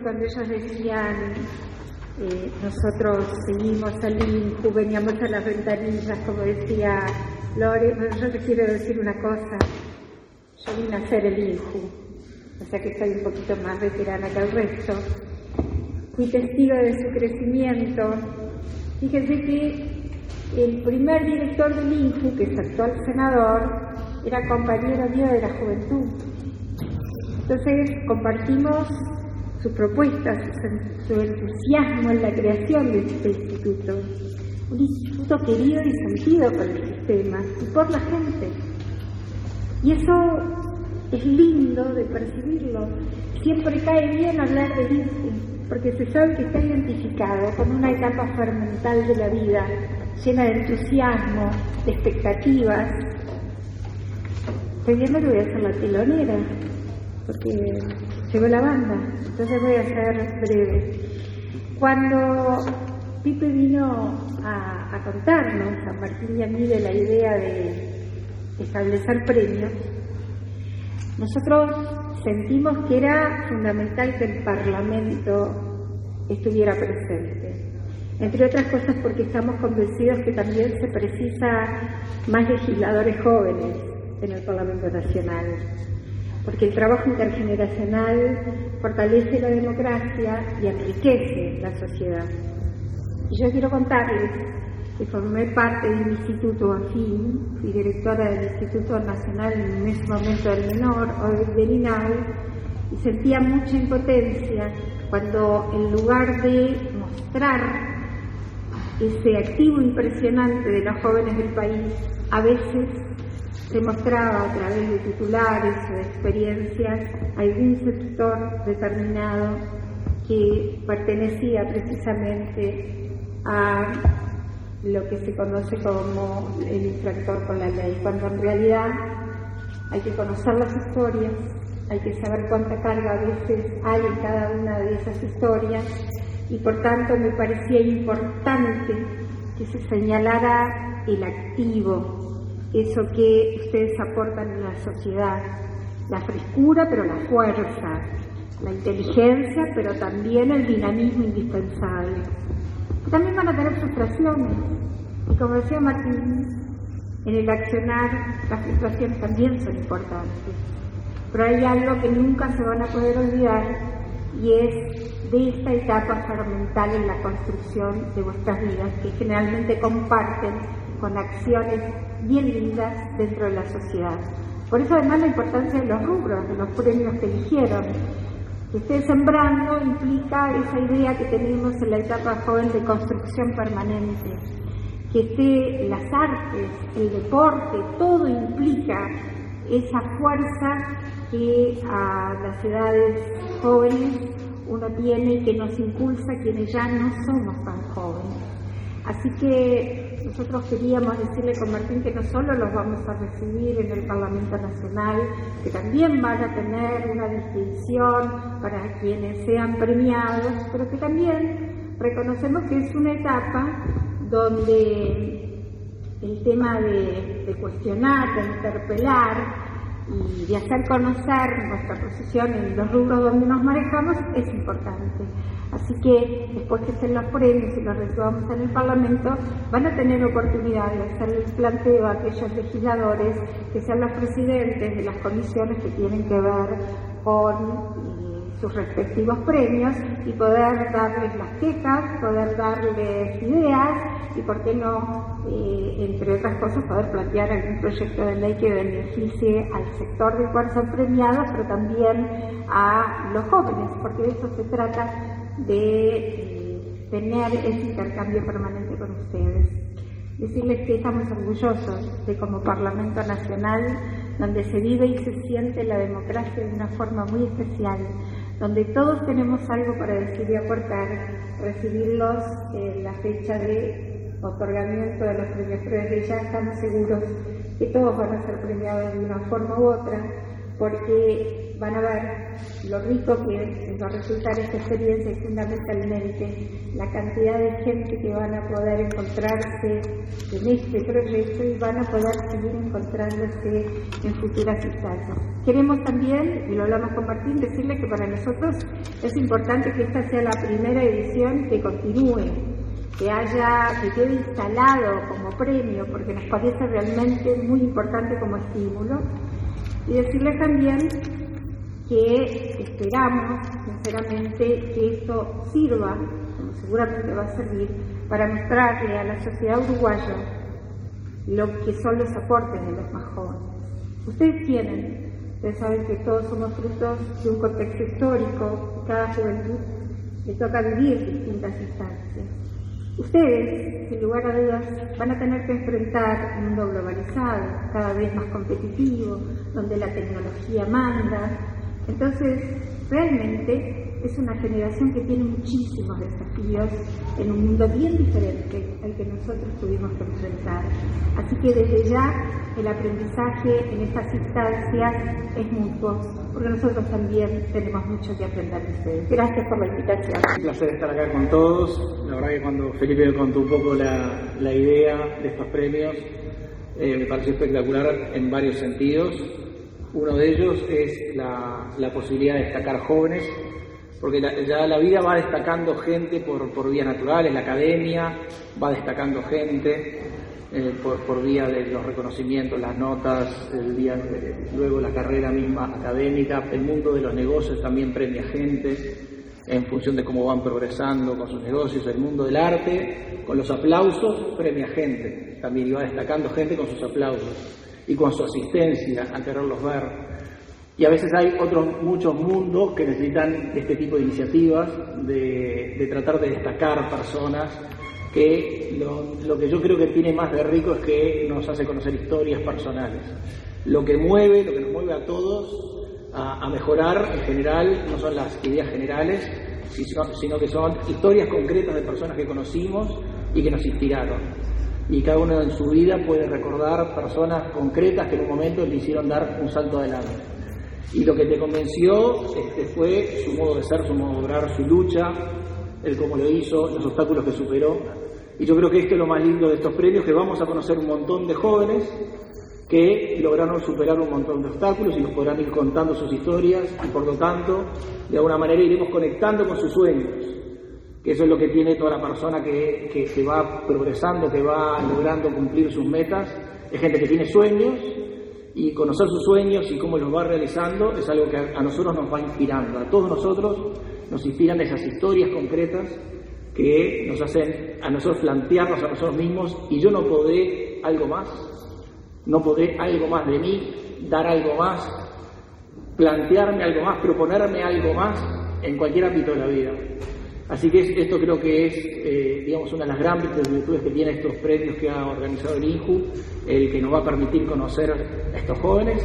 cuando ellos decían, nosotros seguimos al INJU, veníamos a las ventanillas, como decía Lore, pero yo te quiero decir una cosa, yo vine a hacer el INJU, o sea que estoy un poquito más veterana que el resto. Fui testigo de su crecimiento. Fíjense que el primer director del INJU, que es actual senador, era compañero mío de la juventud. Entonces compartimos sus propuestas, su entusiasmo en la creación de este instituto. Un instituto querido y sentido por el sistema y por la gente. Y eso es lindo de percibirlo. Siempre cae bien hablar de INJU, porque se sabe que está identificado con una etapa fermental de la vida, llena de entusiasmo, de expectativas. Estoy viendo que voy a hacer la telonera, porque llegó la banda, entonces voy a ser breve. Cuando Pipe vino a contarnos, a Martín y a mí, de la idea de establecer premios, nosotros sentimos que era fundamental que el Parlamento estuviera presente. Entre otras cosas porque estamos convencidos que también se precisa más legisladores jóvenes en el Parlamento Nacional, porque el trabajo intergeneracional fortalece la democracia y enriquece la sociedad. Y yo quiero contarles que formé parte de un instituto afín, fui directora del Instituto Nacional en ese momento del Menor, hoy del INAU, y sentía mucha impotencia cuando en lugar de mostrar ese activo impresionante de los jóvenes del país, a veces se mostraba a través de titulares o de experiencias algún sector determinado que pertenecía precisamente a lo que se conoce como el infractor con la ley, cuando en realidad hay que conocer las historias, hay que saber cuánta carga a veces hay en cada una de esas historias, y por tanto me parecía importante que se señalara el activo, eso que ustedes aportan en la sociedad, la frescura pero la fuerza, la inteligencia pero también el dinamismo indispensable. También van a tener frustraciones, y como decía Martín, en el accionar las frustraciones también son importantes, pero hay algo que nunca se van a poder olvidar, y es de esta etapa fermental en la construcción de vuestras vidas, que generalmente comparten con acciones bien lindas dentro de la sociedad. Por eso además la importancia de los rubros, de los premios que eligieron. Que esté sembrando implica esa idea que tenemos en la etapa joven de construcción permanente. Que esté las artes, el deporte, todo implica esa fuerza que a las edades jóvenes uno tiene y que nos impulsa a quienes ya no somos tan jóvenes. Así que nosotros queríamos decirle con Martín que no solo los vamos a recibir en el Parlamento Nacional, que también van a tener una distinción para quienes sean premiados, pero que también reconocemos que es una etapa donde el tema de cuestionar, de interpelar y de hacer conocer nuestra posición en los rubros donde nos manejamos es importante. Así que después que estén los premios y los recibamos en el Parlamento, van a tener oportunidad de hacerle el planteo a aquellos legisladores que sean los presidentes de las comisiones que tienen que ver con sus respectivos premios, y poder darles las quejas, poder darles ideas y, por qué no, entre otras cosas, poder plantear algún proyecto de ley que beneficie al sector del cual son premiados, pero también a los jóvenes, porque de eso se trata, de tener ese intercambio permanente con ustedes. Decirles que estamos orgullosos de, como Parlamento Nacional, donde se vive y se siente la democracia de una forma muy especial, donde todos tenemos algo para decir y aportar, recibirlos en la fecha de otorgamiento de los premios, pero desde ya estamos seguros que todos van a ser premiados de una forma u otra, porque van a ver lo rico que va a resultar esta experiencia y fundamentalmente la cantidad de gente que van a poder encontrarse en este proyecto y van a poder seguir encontrándose en futuras instancias. Queremos también, y lo hablamos con Martín, decirle que para nosotros es importante que esta sea la primera edición que continúe, que quede instalado como premio, porque nos parece realmente muy importante como estímulo. Y decirles también que esperamos, sinceramente, que esto sirva, como seguramente va a servir, para mostrarle a la sociedad uruguaya lo que son los aportes de los más jóvenes. Ustedes saben que todos somos frutos de un contexto histórico, y cada juventud le toca vivir distintas instancias. Ustedes, sin lugar a dudas, van a tener que enfrentar un mundo globalizado, cada vez más competitivo, donde la tecnología manda. Entonces, realmente es una generación que tiene muchísimos desafíos en un mundo bien diferente al que nosotros tuvimos que enfrentar. Así que desde ya el aprendizaje en estas instancias es mutuo, porque nosotros también tenemos mucho que aprender de ustedes. Gracias por la invitación. Un placer estar acá con todos. La verdad que cuando Felipe me contó un poco la idea de estos premios, me pareció espectacular en varios sentidos. Uno de ellos es la posibilidad de destacar jóvenes, porque ya la vida va destacando gente por vías naturales, la academia va destacando gente por vía de los reconocimientos, las notas, luego la carrera misma académica. El mundo de los negocios también premia gente en función de cómo van progresando con sus negocios. El mundo del arte, con los aplausos, premia gente también, y va destacando gente con sus aplausos y con su asistencia a quererlos ver. Y a veces hay muchos mundos que necesitan este tipo de iniciativas, de tratar de destacar personas, que lo que yo creo que tiene más de rico es que nos hace conocer historias personales. Lo que nos mueve a todos a mejorar en general, no son las ideas generales, sino que son historias concretas de personas que conocimos y que nos inspiraron. Y cada uno en su vida puede recordar personas concretas que en un momento le hicieron dar un salto adelante. Y lo que te convenció fue su modo de ser, su modo de obrar, su lucha, el cómo lo hizo, los obstáculos que superó. Y yo creo que esto es lo más lindo de estos premios, que vamos a conocer un montón de jóvenes que lograron superar un montón de obstáculos y nos podrán ir contando sus historias, y por lo tanto, de alguna manera iremos conectando con sus sueños, que eso es lo que tiene toda la persona que va progresando, que va logrando cumplir sus metas. Es gente que tiene sueños, y conocer sus sueños y cómo los va realizando es algo que a nosotros nos va inspirando. A todos nosotros nos inspiran esas historias concretas que nos hacen a nosotros plantearnos a nosotros mismos: y yo no podré algo más de mí, dar algo más, plantearme algo más, proponerme algo más en cualquier ámbito de la vida. Así que esto creo que es, digamos, una de las grandes virtudes que tiene estos premios que ha organizado el INJU, el que nos va a permitir conocer a estos jóvenes,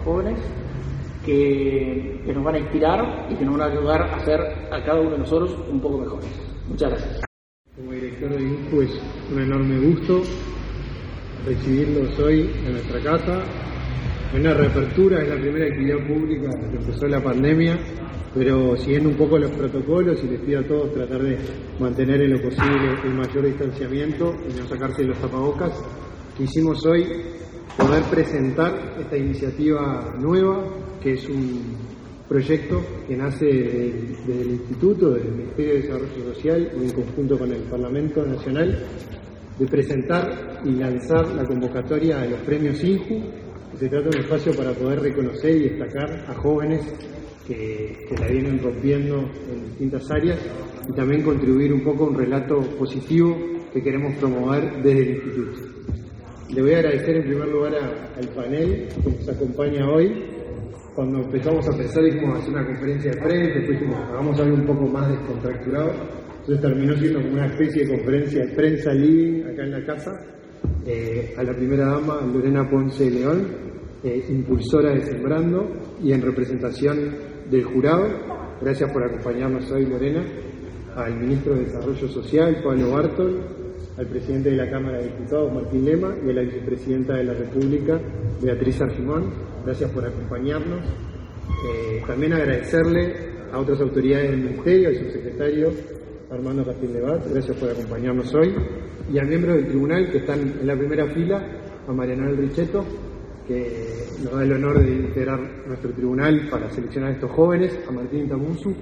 que nos van a inspirar y que nos van a ayudar a hacer a cada uno de nosotros un poco mejores. Muchas gracias. Como director de INJU es un enorme gusto recibirlos hoy en nuestra casa. En una reapertura, es la primera actividad pública que empezó la pandemia, pero siguiendo un poco los protocolos, y les pido a todos tratar de mantener en lo posible el mayor distanciamiento y no sacarse los tapabocas, quisimos hoy poder presentar esta iniciativa nueva, que es un proyecto que nace desde el Instituto, del Ministerio de Desarrollo Social, en conjunto con el Parlamento Nacional, de presentar y lanzar la convocatoria de los premios INJU. Se trata de un espacio para poder reconocer y destacar a jóvenes que la vienen rompiendo en distintas áreas, y también contribuir un poco a un relato positivo que queremos promover desde el Instituto. Le voy a agradecer en primer lugar al panel que nos acompaña hoy. Cuando empezamos a pensar, dijimos hacer una conferencia de prensa, después dijimos hagamos algo un poco más descontracturado, entonces terminó siendo como una especie de conferencia de prensa living acá en la casa. A la primera dama, Lorena Ponce León, impulsora de Sembrando, y en representación del jurado, gracias por acompañarnos hoy, Lorena, al ministro de Desarrollo Social, Pablo Bartol, al presidente de la Cámara de Diputados, Martín Lema, y a la vicepresidenta de la República, Beatriz Argimón. Gracias por acompañarnos. También agradecerle a otras autoridades del Ministerio, al subsecretario Armando Castildebat, gracias por acompañarnos hoy, y a miembros del tribunal que están en la primera fila, a Mariana Richetto, que nos da el honor de integrar nuestro tribunal para seleccionar a estos jóvenes, a Martín Tamusu,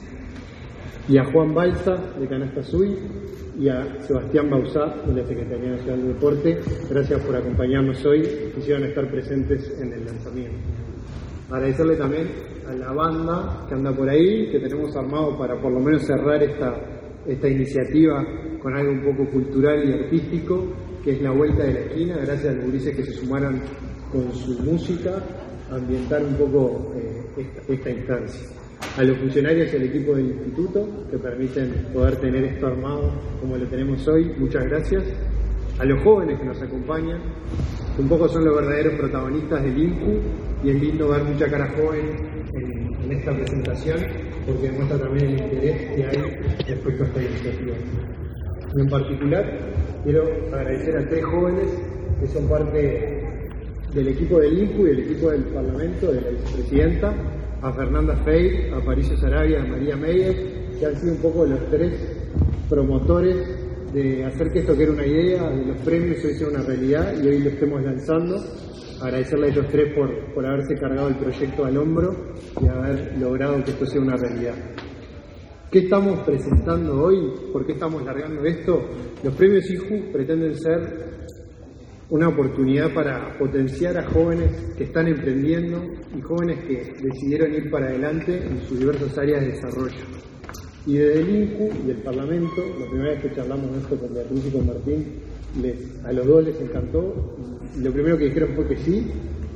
y a Juan Balsa de Canasta Sui, y a Sebastián Bauzá de la Secretaría Nacional de Deporte. Gracias por acompañarnos hoy, quisieron estar presentes en el lanzamiento. Agradecerle también a la banda que anda por ahí, que tenemos armado para por lo menos cerrar esta iniciativa con algo un poco cultural y artístico, que es la Vuelta de la Esquina. Gracias a los gurises que se sumaron con su música a ambientar un poco esta instancia. A los funcionarios y al equipo del instituto que permiten poder tener esto armado como lo tenemos hoy, muchas gracias. A los jóvenes que nos acompañan, que un poco son los verdaderos protagonistas del INCU, y es lindo ver mucha cara joven en esta presentación, porque demuestra también el interés que hay respecto a esta iniciativa. En particular, quiero agradecer a 3 jóvenes que son parte del equipo del INCU y del equipo del Parlamento, de la vicepresidenta, a Fernanda Fey, a Patricio Sarabia, a María Meyer, que han sido un poco los 3 promotores de hacer que esto que era una idea, de los premios, hoy sea una realidad y hoy lo estemos lanzando. Agradecerle a ellos 3 por haberse cargado el proyecto al hombro y haber logrado que esto sea una realidad. ¿Qué estamos presentando hoy? ¿Por qué estamos largando esto? Los premios IJU pretenden ser una oportunidad para potenciar a jóvenes que están emprendiendo y jóvenes que decidieron ir para adelante en sus diversas áreas de desarrollo. Y desde el INCU y el Parlamento, la primera vez que charlamos de esto con Beatriz y con Martín, a los 2 les encantó, y lo primero que dijeron fue que sí.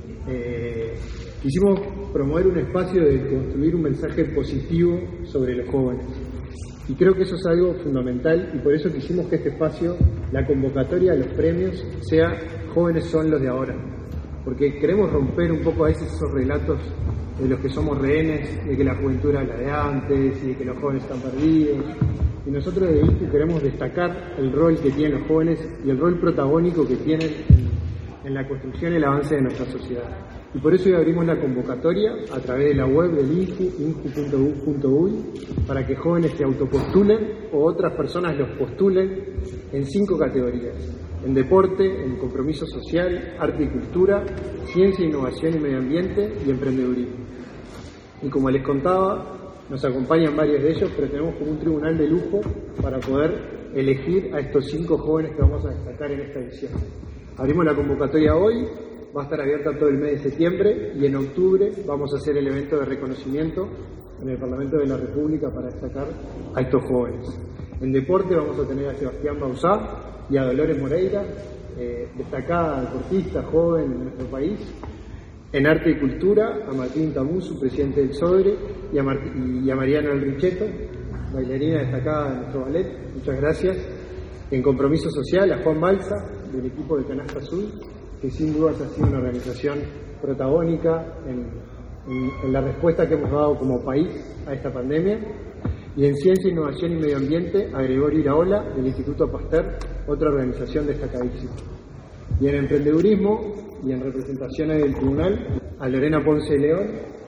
Quisimos promover un espacio de construir un mensaje positivo sobre los jóvenes. Y creo que eso es algo fundamental, y por eso quisimos que este espacio, la convocatoria de los premios, sea jóvenes son los de ahora. Porque queremos romper un poco a veces esos relatos de los que somos rehenes, de que la juventud era la de antes y de que los jóvenes están perdidos. Y nosotros de INCU queremos destacar el rol que tienen los jóvenes y el rol protagónico que tienen en la construcción y el avance de nuestra sociedad. Y por eso hoy abrimos la convocatoria a través de la web del INCU, incu.u.uy, para que jóvenes se autopostulen o otras personas los postulen en 5 categorías: en deporte, en compromiso social, arte y cultura, ciencia, innovación y medio ambiente y emprendedurismo. Y como les contaba, nos acompañan varios de ellos, pero tenemos como un tribunal de lujo para poder elegir a estos 5 jóvenes que vamos a destacar en esta edición. Abrimos la convocatoria hoy, va a estar abierta todo el mes de septiembre, y en octubre vamos a hacer el evento de reconocimiento en el Parlamento de la República para destacar a estos jóvenes. En deporte vamos a tener a Sebastián Bauzá y a Dolores Moreira, destacada deportista joven en nuestro país. En arte y cultura, a Martín Tamusu, presidente del SODRE, y a Mariana Richetto, bailarina destacada de nuestro ballet. Muchas gracias. En compromiso social, a Juan Balsa, del equipo de Canasta Azul, que sin dudas ha sido una organización protagónica en la respuesta que hemos dado como país a esta pandemia. Y en Ciencia, Innovación y Medio Ambiente, a Gregorio Iraola, del Instituto Pasteur, otra organización destacadísima. Y en emprendedurismo y en representaciones del tribunal, a Lorena Ponce de León,